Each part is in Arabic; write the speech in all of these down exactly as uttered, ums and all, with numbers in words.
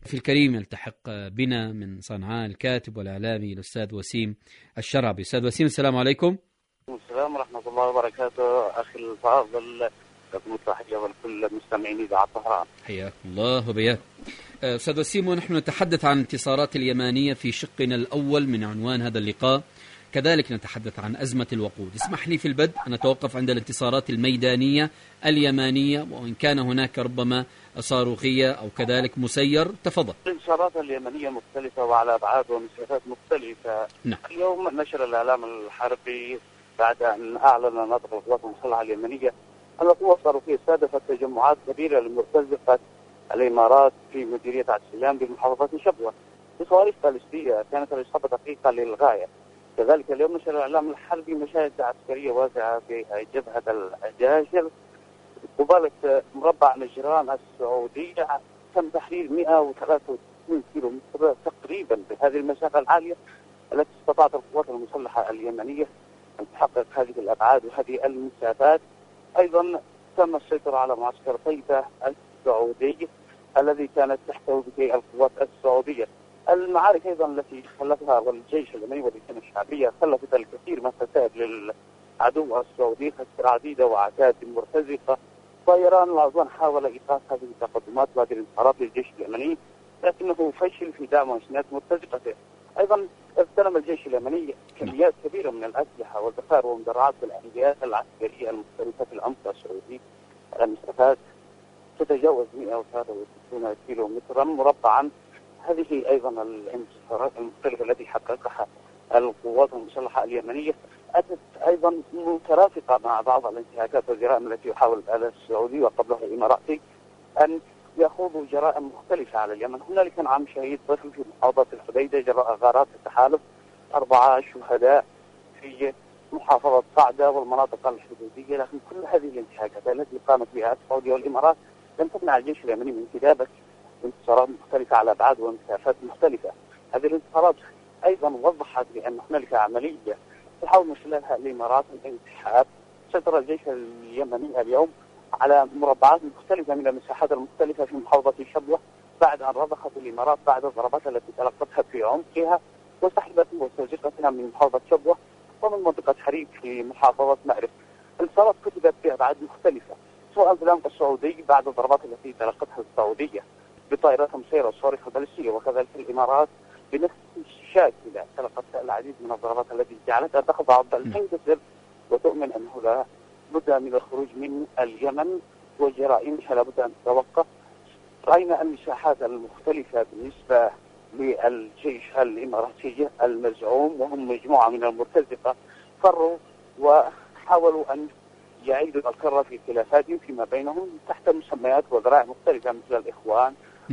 في الكريم يلتحق بنا من صنعاء الكاتب والإعلامي الأستاذ وسيم الشرعبي. أستاذ وسيم، السلام عليكم. السلام ورحمة الله وبركاته. أخي الفاضل، لكم التحية ولكل المستمعين إذاعة طهران. حياك الله وبياك. أستاذ وسيم، ونحن نتحدث عن انتصارات اليمانية في شقنا الأول من عنوان هذا اللقاء، كذلك نتحدث عن أزمة الوقود. اسمح لي في البدء أن نتوقف عند الانتصارات الميدانية اليمانية، وإن كان هناك ربما صاروخية أو كذلك مسير. تفضل. الانتصارات اليمنية مختلفة وعلى أبعاد ومسافات مختلفة. نعم. اليوم نشر الإعلام الحربي بعد أن أعلن ناطق القوات المسلحة اليمنية أن القوة الصاروخية استهدفت تجمعات كبيرة لمرتزقة الإمارات في مديرية عسلان بمحافظة شبوة بصواريخ باليستية كانت الإصابة دقيقة للغاية. كذلك اليوم نشر الإعلام الحربي مشاهد عسكرية واسعة في جبهة الجاشر قبالة مربع نجران السعودي. تم تحرير مئة وثلاثة وستين كيلو متر تقريبا بهذه المسافة العالية التي استطاعت القوات المسلحة اليمنية أن تحقق هذه الأبعاد وهذه المسافات. أيضا تم السيطرة على معسكر طيبة السعودي الذي كانت تحته به القوات السعودية. المعارك أيضا التي خلفها الجيش اليمني واللجنة الشعبية خلفت الكثير من الخسائر للعدو السعودي، خسائر عديدة وعتاد مرتزقة. طيران العدوان حاول إيقاف هذه التقدمات وهذه الانتصارات للجيش اليمني، لكنه فشل في دعم وإسناد مرتزقته. أيضا استلم الجيش اليمني كميات كبيرة من الأسلحة والذخائر والمدرعات والعمليات العسكرية المختلفة في العمق السعودي على مسافات تتجاوز مئة وثلاثة وستين كيلو مترا مربعا. هذه أيضا الانتصارات المختلفة التي حققها القوات المسلحة اليمنية أتت أيضا مترافقة مع بعض الانتهاكات والجرائم التي يحاول السعودي وقبله الإماراتي أن يخوضوا جرائم مختلفة على اليمن. هنالك عام شهيد طفل في محافظة الحديدة جراء غارات التحالف، أربعة شهداء في محافظة صعدة والمناطق الحدودية. لكن كل هذه الانتهاكات التي قامت بها السعودية والإمارات لم تمنع الجيش اليمني من كتابة انتصارات مختلفة على أبعاد ومسافات مختلفة. هذه الانتصارات أيضا وضحت بأن هنالك عملية تحاول من خلالها الإمارات الانسحاب. سيطر الجيش اليمني اليوم على مربعات مختلفة من المساحات المختلفة في محافظة شبوة بعد أن رضخت الإمارات بعد الضربات التي تلقتها في عمقها وسحبت مرتزقتها من محافظة شبوة ومن منطقة حريق في محافظة مأرب. الانتصارات كتبت بأبعاد مختلفة، سواء في العمق السعودي بعد الضربات التي تلقتها السعودية بطائرات مسيرة والصواريخ البالستية، وكذلك الإمارات بنفس الشاكلة تلقت العديد من الضربات التي جعلتها تخضع بل تنكسر وتؤمن أنه لا بد من الخروج من اليمن وجرائمها لا بد أن تتوقف. رأينا المساحات المختلفة بالنسبة للجيش الإماراتي المزعوم، وهم مجموعة من المرتزقة فروا وحاولوا أن يعيدوا الكرة في خلافاتهم فيما بينهم تحت مسميات وذرائع مختلفة مثل الإخوان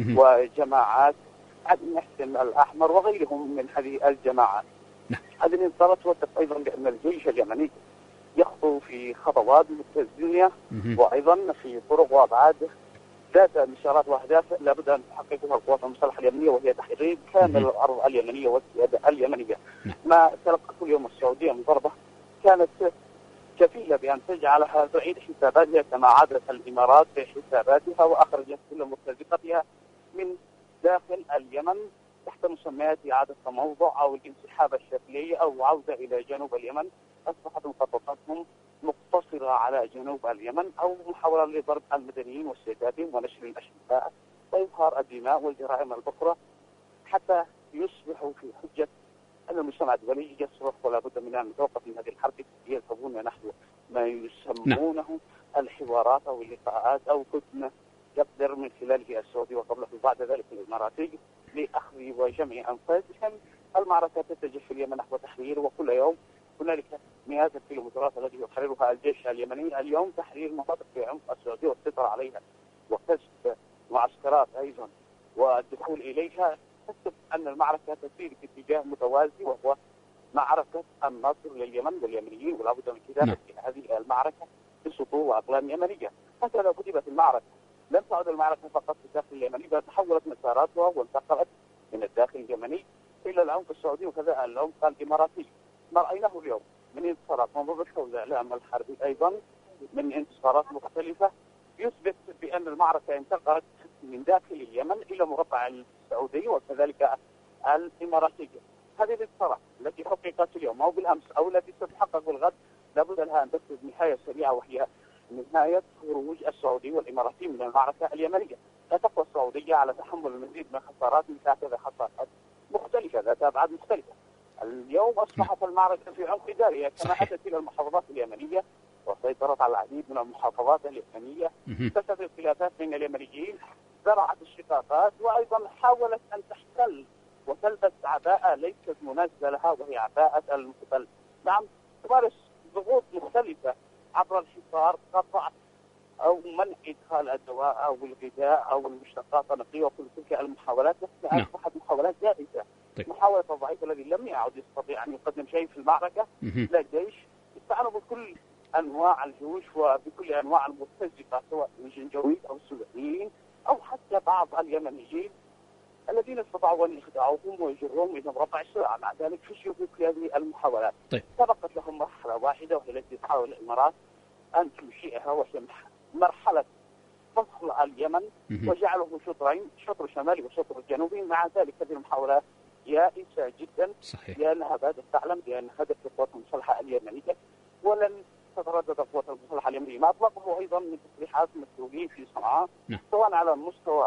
وجماعات عدن محسن الأحمر وغيرهم من هذه الجماعات. هذه الانتصارات توثق أيضا بأن الجيش اليمني يخطو في خطوات متزنة وأيضا في طرق وأبعاد ذات مسارات وأهداف لابد أن تحققها القوات المسلحة اليمنية، وهي تحرير كامل الأرض اليمنية والسيادة اليمنية. ما تلقته اليوم السعودية من ضربة كانت كفيلة بأن تجعلها تعيد حساباتها كما عادت الإمارات في حساباتها وأخرجت كل مرتزقتها من داخل اليمن تحت مسميات إعادة تموضع أو الانسحاب الشكلي أو عودة إلى جنوب اليمن. أصبحت مخططاتهم مقتصرة على جنوب اليمن أو محاولة لضرب المدنيين واستهدافهم ونشر الأشباح وإظهار الدماء والجرائم الأخرى حتى يصبحوا في حجة أن المجتمع الدولي يصرخ ولا بد من أن نتوقف من هذه الحرب يذهبون نحو ما يسمونه الحوارات أو اللقاءات أو هدنة يقدر من خلاله السعودي وقبله بعد ذلك الإماراتي لأخذ وجمع أنفاسهم. المعركة تتجه في اليمن نحو تحرير، وكل يوم هنالك مئات الكيلومترات التي يحررها الجيش اليمني. اليوم تحرير مناطق في عمق السعودية والسيطرة عليها وكسب معسكرات أيضا والدخول إليها تكتب أن المعركة تسير في اتجاه متوازي وهو معركة النصر لليمن واليمنيين، ولا بد من كتابة هذه المعركة بسطور وأقلام يمنية. هكذا كتبت المعركة. لم تعد المعركة فقط في الداخل اليمني بل تحولت مساراتها وانتقلت من الداخل اليمني إلى العمق السعودي وكذا العمق الإماراتي. ما رأيناه اليوم من انتصارات منظمة الإعلام الحربي أيضا من انتصارات مختلفة يثبت بأن المعركة انتقلت من داخل اليمن إلى مربع السعودي وكذلك الإماراتي. هذه الاتصالات التي حققت اليوم أو بالأمس أو التي ستتحقق بالغد لابد لها أن تكون نهاية سريعة، وهي نهاية خروج السعودي والإماراتي من المعركة اليمنية. لا تقوى السعودية على تحمل المزيد من خسارات مثل هكذا، خسارات مختلفة ذات أبعاد مختلفة. اليوم أصبحت المعركة في عمق دارها كما أتت إلى المحافظات اليمنية وسيطرت على العديد من المحافظات اليمنية. كثرت الخلافات بين اليمنيين، زرعت الشقاقات، وأيضا حاولت أن تحتل وتلبس عباءة ليست مناسبة لها وهي عباءة المحتل. نعم، تمارس ضغوط مختلفة عبر الحصار، قطع أو منع إدخال الدواء أو الغذاء أو المشتقات النقية، وكل تلك المحاولات أصبحت محاولات جائزة. طيب. محاولة الضعيف الذي لم يعد يستطيع أن يقدم شيء في المعركة، لا جيش، استعانوا بكل أنواع الجيوش وبكل أنواع المرتزقة سواء الجنجويد أو السودانيين أو حتى بعض اليمنيين الذين استطاعوا أن يخدعوهم ويجروهم إلى مربع الصراع. مع ذلك فشلوا في كل هذه المحاولات. طيب. سبقت لهم مرحلة واحدة وهي التي تحاول الإمارات أن تنشئها، وهي مرحلة فصل اليمن وجعله شطرين، شطر شمالي وشطر جنوبي. مع ذلك هذه المحاولات يائسة جدا، صحيح. لأنها باتت تعلم بأن هدف القوات المسلحة اليمنية ولن تتردد القوات المسلحة اليمنية. ما أطلقه أيضا من تصريحات مسؤولين في صنعاء نعم. سواء على مستوى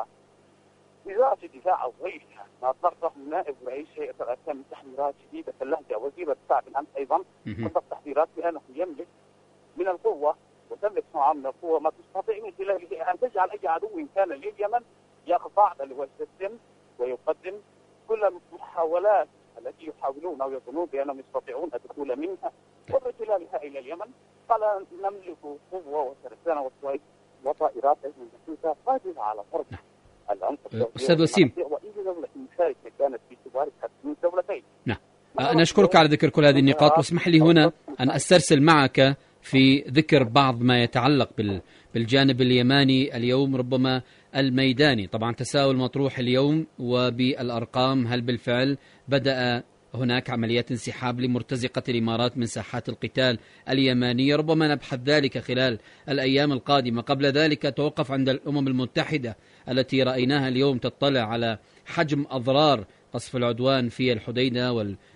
وزارة الدفاع أو غيرها. ما أطلقه نائب رئيس هيئة الأركان من تحذيرات شديدة اللهجة وزير الدفاع بالأمس أيضا أطلق تحذيرات بأنه يملك من القوة وتملك صنعاء من القوة ما تستطيع من خلاله أن تجعل أي عدو كان لليمن يخضع ويستسلم ويقدم كل المحاولات التي يحاولون أو يظنون بأنهم يستطيعون الدخول منها وارتلالها إلى اليمن. قال نملك قوة وترسانة وصويت وطائرات أجنبية قادرة على فرض العنف. أستاذ وسيم، وإن دولة مشاركة كانت في تبارك من دولتين. نعم، أنا أشكرك على ذكر كل هذه النقاط، واسمح لي هنا أن أسترسل معك في ذكر بعض ما يتعلق بالجانب اليماني اليوم ربما الميداني. طبعا تساؤل مطروح اليوم وبالأرقام، هل بالفعل بدأ هناك عمليات انسحاب لمرتزقة الإمارات من ساحات القتال اليمانية؟ ربما نبحث ذلك خلال الأيام القادمة. قبل ذلك توقف عند الأمم المتحدة التي رأيناها اليوم تطلع على حجم أضرار قصف العدوان في الحديدة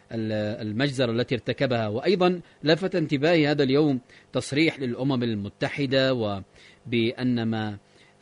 والمجزرة التي ارتكبها. وأيضا لفت انتباهي هذا اليوم تصريح للأمم المتحدة وبأن ما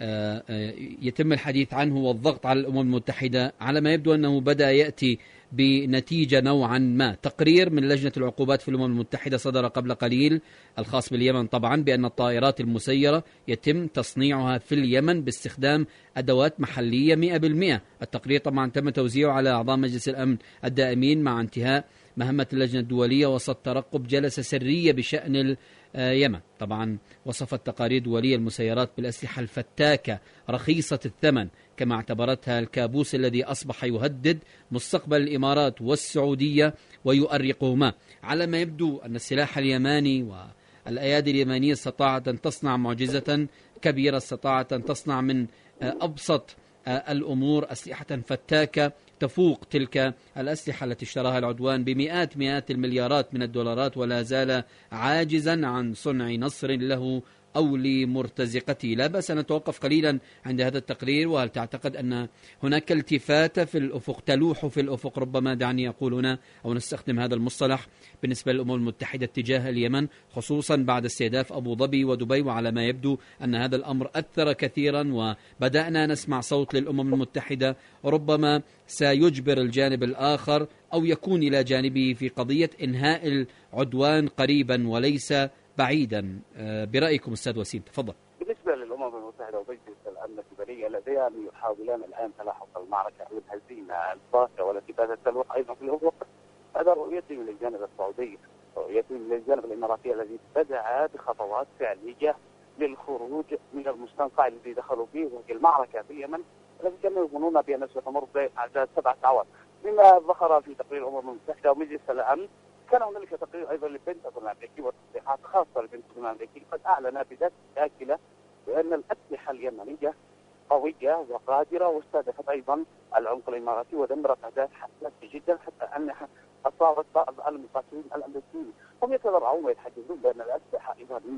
يتم الحديث عنه والضغط على الأمم المتحدة على ما يبدو أنه بدأ يأتي بنتيجة نوعا ما. تقرير من لجنة العقوبات في الأمم المتحدة صدر قبل قليل الخاص باليمن طبعا بأن الطائرات المسيرة يتم تصنيعها في اليمن باستخدام أدوات محلية مئة بالمئة. التقرير طبعا تم توزيعه على أعضاء مجلس الأمن الدائمين مع انتهاء مهمة اللجنة الدولية وسط ترقب جلسة سرية بشأن اليمن. طبعا وصفت تقارير دولية المسيرات بالأسلحة الفتاكة رخيصة الثمن، كما اعتبرتها الكابوس الذي أصبح يهدد مستقبل الإمارات والسعودية ويؤرقهما. على ما يبدو أن السلاح اليماني والأيادي اليمانية استطاعت أن تصنع معجزة كبيرة، استطاعت أن تصنع من أبسط الأمور أسلحة فتاكة تفوق تلك الأسلحة التي اشتراها العدوان بمئات مئات المليارات من الدولارات، ولا زال عاجزا عن صنع نصر له أو لمرتزقته. لا بأس أن نتوقف قليلا عند هذا التقرير. وهل تعتقد أن هناك التفاتة في الأفق، تلوح في الأفق ربما، دعني أقول هنا أو نستخدم هذا المصطلح بالنسبة للأمم المتحدة تجاه اليمن، خصوصا بعد استهداف أبو ظبي ودبي؟ وعلى ما يبدو أن هذا الأمر أثر كثيرا وبدأنا نسمع صوت للأمم المتحدة ربما سيجبر الجانب الآخر أو يكون إلى جانبه في قضية إنهاء العدوان قريبا وليس بعيدا. برأيكم أستاذ وسيم، تفضل. بالنسبة للأمم المتحدة ومجلس الأمن الدولي لديهم يحاولان الآن تلاحق المعركة أو الهزيمة الباقية والتي باتت تلوح أيضا في الأفق. هذا رؤيتي من الجانب السعودي، رؤيتي من الجانب الإماراتي الذي بدأ بخطوات فعلية للخروج من المستنقع الذي دخلوا فيه وهي المعركة في اليمن، الذي كانوا يظنون بأنها ستمر بأعداد سبعة أعوام. مما ظهر في تقرير الأمم المتحدة ومجلس الأمن، كان هنالك تقرير ايضا للبنتاغون الامريكي وتصريحات خاصه للبنتاغون الامريكي قد اعلن بذات اكله بان الاسلحه اليمنيه قويه وقادره، واستهدفت ايضا العمق الاماراتي ودمرت اهداف حساسه جدا حتى انها اصابت بعض المقاتلين الامريكيين. هم يتذرعون ويتحدثون بان الاسلحه ايرانيه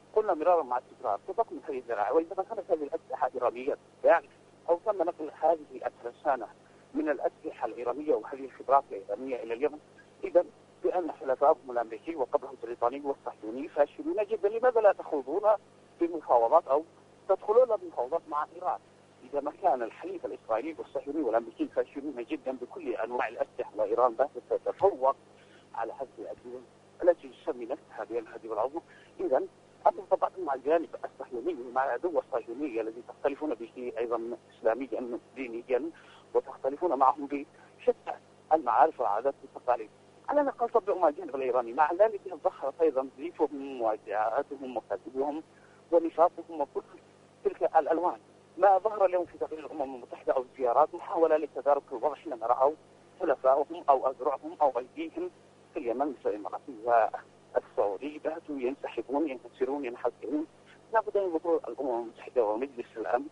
قلنا مرارا مع التكرار تضخم هذه الذراع، وإذا كانت هذه الأسلحة إيرانية يعني أو تم نقل هذه الترسانة من الأسلحة الإيرانية وهذه الخبرات الإيرانية إلى اليمن، إذا بأن حلفائهم الأمريكي وقبله البريطاني والصهيوني فاشلون جدا. لماذا لا تخوضون بمفاوضات أو تدخلون بمفاوضات مع إيران؟ إذا ما كان الحليف الإسرائيلي والصهيوني والأمريكي فاشلون جدا بكل أنواع الأسلحة وإيران باتت تتفوق على هذه الأدوية التي تسمي نفسها بالهدي والعظم، إذا أنتم تضعتم مع الجانب الصهيوني مع العدو الصهيوني الذي تختلفون به أيضا إسلاميا دينيا، وتختلفون معهم بشتى المعارف والعادات والتقاليد. على الأقل طبقوا مع الجانب الإيراني، مع ذلك ظهرت أيضا زيفهم وادعاءاتهم وكذبهم ونفاقهم وكل تلك الألوان. ما ظهر اليوم في تقرير الأمم المتحدة أو الزيارات محاولة لتدارك الوضع حينما رأوا حلفائهم أو أذرعهم أو أيديهم في اليمن مثل الإمارات والسعودي باتوا ينسحبون ينكسرون ينحسرون. لابد أن يقول الأمم المتحدة ومجلس الأمن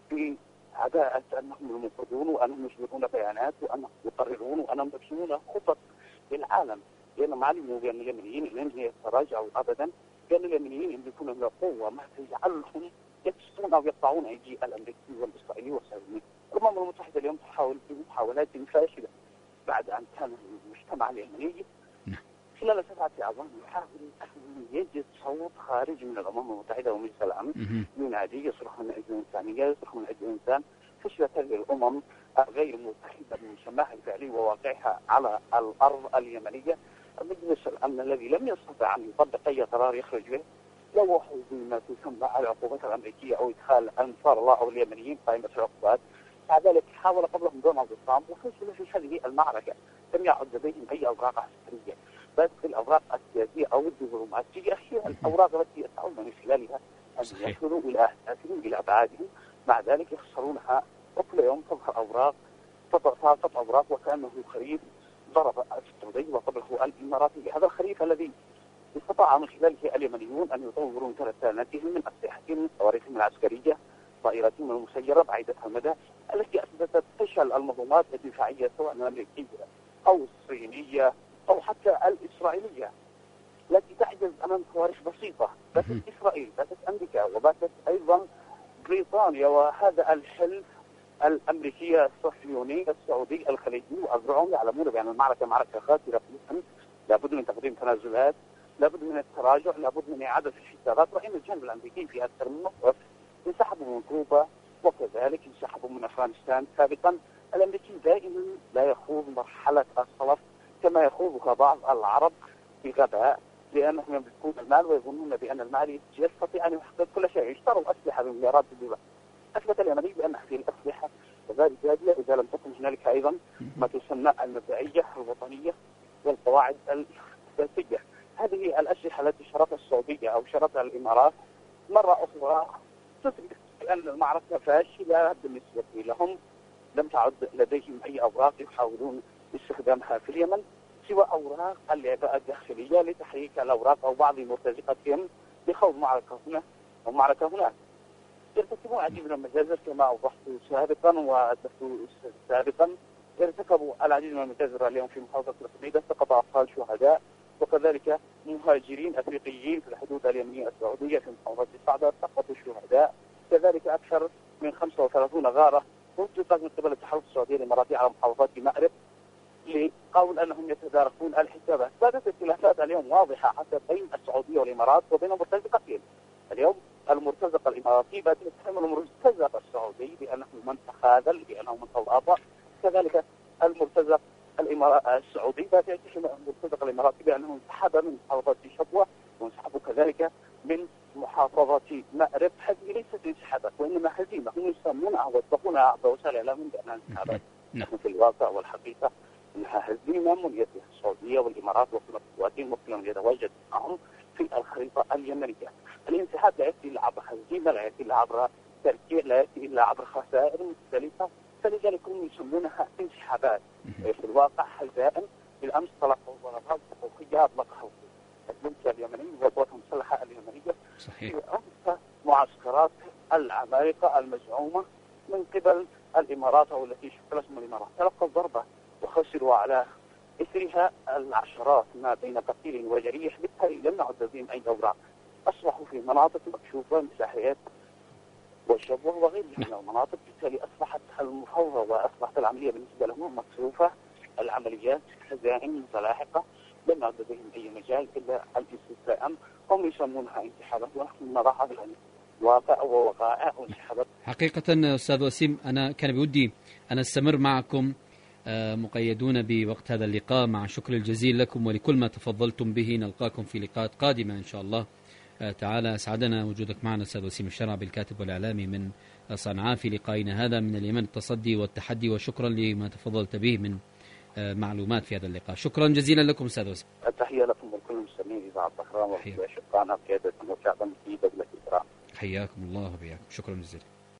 بعداءة أنهم المنقذون وأنهم يصدرون بيانات وأنهم يقررون وأنهم يبنون خطط للعالم، لأنهم علموا بأن اليمنيين لن يتراجعوا أبدا، بأن اليمنيين يملكون من القوة ما يجعلهم يكسرون أو يقطعون أيدي الأمريكي والإسرائيلي والسعودي. الأمم المتحدة اليوم تحاول بمحاولات فاشلة بعد أن كان المجتمع اليمني خلال سبعة أعوام يحاول أن يجد صوت خارج من الأمم المتحدة ومجلس الأمن ينادي يصرخ من أجل الإنسانية يصرخ من أجل الإنسان. فشلت هذه الأمم غير متحدة بمسماها الفعلي وواقعها على الأرض اليمنية. مجلس الأمن الذي لم يستطع أن يطبق أي قرار يخرج به لوحوا بما تسمى العقوبات الأمريكية أو إدخال أنصار الله أو اليمنيين قائمة العقوبات. مع ذلك حاول قبلهم دونالد ترامب وفشل في هذه المعركة، لم يعد لديهم أي أوراق عسكرية، بس الأوراق السياسية أو الدبلوماسية هي الأوراق التي يسعون من خلالها أن يصلوا إلى أهدافهم إلى أبعادهم. مع ذلك يخسرونها، وكل يوم تظهر أوراق تضغط أوراق وكأنه خريف ضرب السعودي وقبله الإماراتي. هذا الخريف الذي استطاع من خلاله اليمنيون أن يطورون ترسانتهم من أسلحتهم صواريخهم العسكرية طائرتهم المسيرة بعيدة المدى التي أثبتت فشل المنظومات الدفاعية سواء الأمريكية أو الصينية أو حتى الإسرائيلية التي تعجز أمام صواريخ بسيطة. باتت إسرائيل، باتت أمريكا، وباتت أيضا بريطانيا وهذا الحلف الأمريكي الصهيوني السعودي الخليجي وأذرعهم يعلمون بأن المعركة معركة خاسرة في الأمن. لابد من تقديم تنازلات، لابد من التراجع، لابد من إعادة الحسابات. رأينا الجانب الأمريكي في أكثر من موقف انسحبوا من كوبا وكذلك انسحبوا من أفغانستان سابقا. الأمريكي دائما لا يخوض مرحلة الصلف كما يخوضها بعض العرب بغباء، لأنهم يملكون المال ويظنون بأن المال يستطيع أن يحقق كل شيء. اشتروا أسلحة بمليارات الدولار. أثبت اليمني بأن هذه الأسلحة وذلك جادية إذا لم تكن هنالك أيضا ما تسمى المبدئية الوطنية والقواعد الأساسية. هذه الأسلحة التي شرطها السعودية أو شرطها الإمارات مرة أخرى تثبت بأن المعركة فاشلة بالنسبة لهم. لم تعد لديهم أي أوراق يحاولون استخدامها في اليمن سوى أوراق اللعبة الداخلية لتحريك الأوراق أو بعض مرتزقتهم لخوض معركة هنا أو معركة هناك. يرتكبون العديد من المجازر كما أوضحت سابقا وأدلت سابقا. يرتكبوا العديد من المجازر اليوم في محافظة الحميدة، سقط أطفال شهداء، وكذلك مهاجرين أفريقيين في الحدود اليمنية السعودية في محافظة الصعدة سقطوا شهداء. كذلك أكثر من خمسة وثلاثين غارة أطلقت من قبل التحالف السعودي الإماراتي على محافظات مأرب لقول أنهم يتداركون الحسابات. باتت الخلافات اليوم واضحة حتى بين السعودية والإمارات وبين مرتزقتين. اليوم المرتزق الإماراتي بات يتهم المرتزق السعودي بأنه من تخاذل بأنه من تواطأ. كذلك المرتزق الإماراتي السعودي بات يتهم المرتزق الإماراتي بأنه انسحب من محافظة شبوة وانسحبوا كذلك من محافظة مأرب. هذه ليست انسحابات وإنما هزيمة، هم يسمونها ويطلقونها عبر وسائل الإعلام بأنها انسحابات. نحن في الواقع والحقيقة أنها هزيمة منيت بها السعودية والإمارات وكل القواتين وكلهم يتواجد معهم في الخريطة اليمنية. الانسحاب لا يأتي إلا عبر هزيمة، لا يأتي إلا عبر تركيع، لا يأتي إلا عبر خسائر مختلفة، فلذلك هم يسمونها انسحابات. في الواقع حزائم. بالأمس تلقوا ضربات حقوقية أطلقها الجيش اليمني والقوات المسلحة اليمنية في أنفى معسكرات العمالقة المزعومة من قبل الإمارات أو التي شكلت من الإمارات. تلقوا ضربة وخسروا على إثرها العشرات ما بين قتيل وجريح، بالتالي لم نعد لديهم أي أوراق. أصبحوا في مناطق مكشوفة مساحيات والشبوه وغيرها من المناطق، بالتالي أصبحت المفاوضة وأصبحت العملية بالنسبة لهم مكشوفة، العمليات خزائن متلاحقة لم يعد لديهم أي مجال إلا الاستسلام. هم يسمونها انسحابات ونحن نضعها واقع ووقائع وانسحابات. حقيقة أستاذ وسيم، أنا كان بودي أن أستمر معكم مقيدون بوقت هذا اللقاء، مع شكر الجزيل لكم ولكل ما تفضلتم به. نلقاكم في لقاءات قادمة إن شاء الله تعالى. أسعدنا وجودك معنا أستاذ وسيم الشرعبي، الكاتب والإعلامي من صنعاء، في لقائنا هذا من اليمن، التصدي والتحدي، وشكرا لما تفضلت به من معلومات في هذا اللقاء. شكرا جزيلا لكم أستاذ وسيم. التحية لكم ولكل المستمعين إذاعة الأهرام وشكرا قيادة وشعبا في دولة الإسراء. حياكم الله وبياكم، شكرا جزيلا.